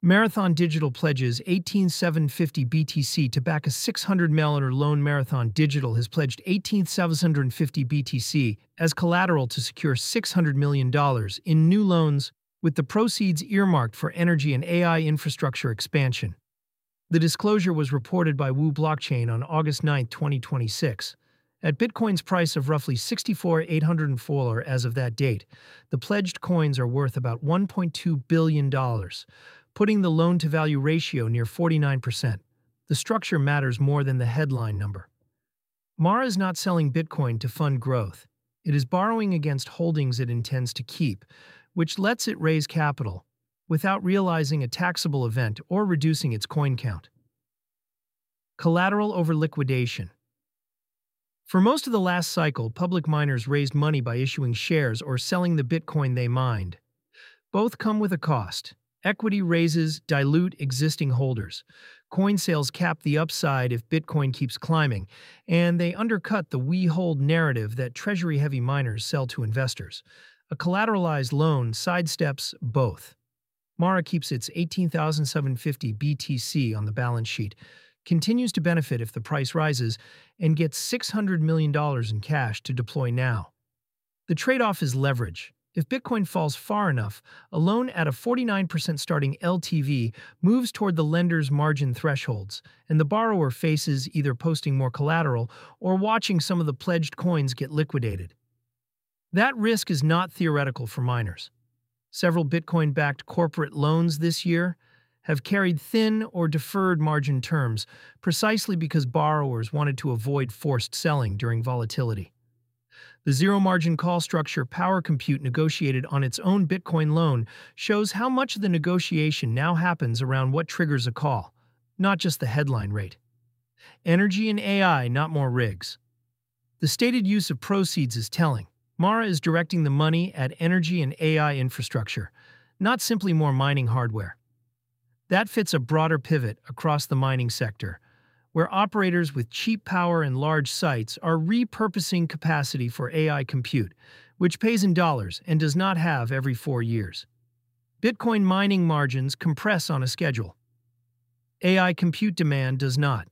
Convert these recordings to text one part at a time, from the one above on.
Marathon Digital pledges 18,750 BTC to back a $600 million loan. Marathon Digital has pledged 18,750 BTC as collateral to secure $600 million in new loans, with the proceeds earmarked for energy and AI infrastructure expansion. The disclosure was reported by Wu Blockchain on August 9, 2026. At Bitcoin's price of roughly $64,804 as of that date, the pledged coins are worth about $1.2 billion, putting the loan-to-value ratio near 49%. The structure matters more than the headline number. Mara is not selling Bitcoin to fund growth. It is borrowing against holdings it intends to keep, which lets it raise capital without realizing a taxable event or reducing its coin count. Collateral over liquidation. For most of the last cycle, public miners raised money by issuing shares or selling the Bitcoin they mined. Both come with a cost. Equity raises dilute existing holders. Coin sales cap the upside if Bitcoin keeps climbing, and they undercut the "we hold" narrative that treasury-heavy miners sell to investors. A collateralized loan sidesteps both. Mara keeps its 18,750 BTC on the balance sheet, continues to benefit if the price rises, and gets $600 million in cash to deploy now. The trade-off is leverage. If Bitcoin falls far enough, a loan at a 49% starting LTV moves toward the lender's margin thresholds, and the borrower faces either posting more collateral or watching some of the pledged coins get liquidated. That risk is not theoretical for miners. Several Bitcoin-backed corporate loans this year have carried thin or deferred margin terms precisely because borrowers wanted to avoid forced selling during volatility. The zero-margin call structure Power Compute negotiated on its own Bitcoin loan shows how much of the negotiation now happens around what triggers a call, not just the headline rate. Energy and AI, not more rigs. The stated use of proceeds is telling. Mara is directing the money at energy and AI infrastructure, not simply more mining hardware. That fits a broader pivot across the mining sector, where operators with cheap power and large sites are repurposing capacity for AI compute, which pays in dollars and does not have every 4 years. Bitcoin mining margins compress on a schedule. AI compute demand does not.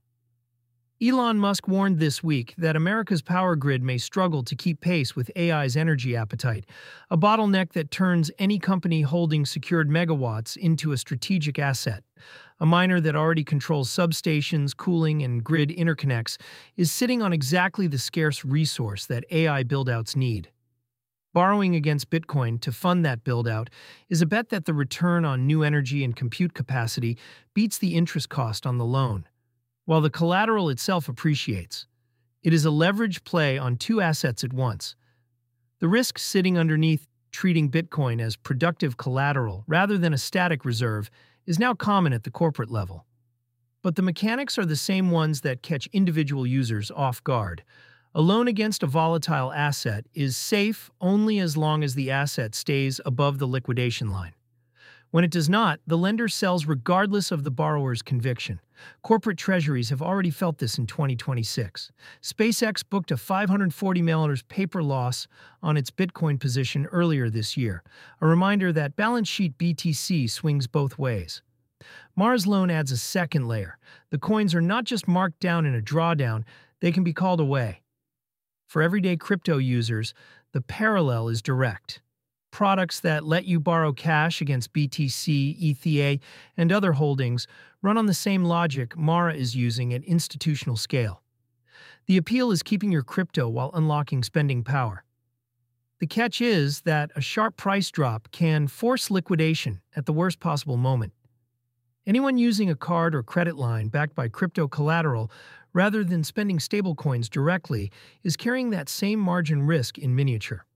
Elon Musk warned this week that America's power grid may struggle to keep pace with AI's energy appetite, a bottleneck that turns any company holding secured megawatts into a strategic asset. A miner that already controls substations, cooling, and grid interconnects is sitting on exactly the scarce resource that AI buildouts need. Borrowing against Bitcoin to fund that buildout is a bet that the return on new energy and compute capacity beats the interest cost on the loan, while the collateral itself appreciates. It is a leverage play on two assets at once. The risk sitting underneath, treating Bitcoin as productive collateral rather than a static reserve, is now common at the corporate level. But the mechanics are the same ones that catch individual users off guard. A loan against a volatile asset is safe only as long as the asset stays above the liquidation line. When it does not, the lender sells regardless of the borrower's conviction. Corporate treasuries have already felt this in 2026. SpaceX booked a $540 million paper loss on its Bitcoin position earlier this year, a reminder that balance sheet BTC swings both ways. Mara's loan adds a second layer. The coins are not just marked down in a drawdown, they can be called away. For everyday crypto users, the parallel is direct. Products that let you borrow cash against BTC, ETH, and other holdings run on the same logic Mara is using at institutional scale. The appeal is keeping your crypto while unlocking spending power. The catch is that a sharp price drop can force liquidation at the worst possible moment. Anyone using a card or credit line backed by crypto collateral rather than spending stablecoins directly is carrying that same margin risk in miniature.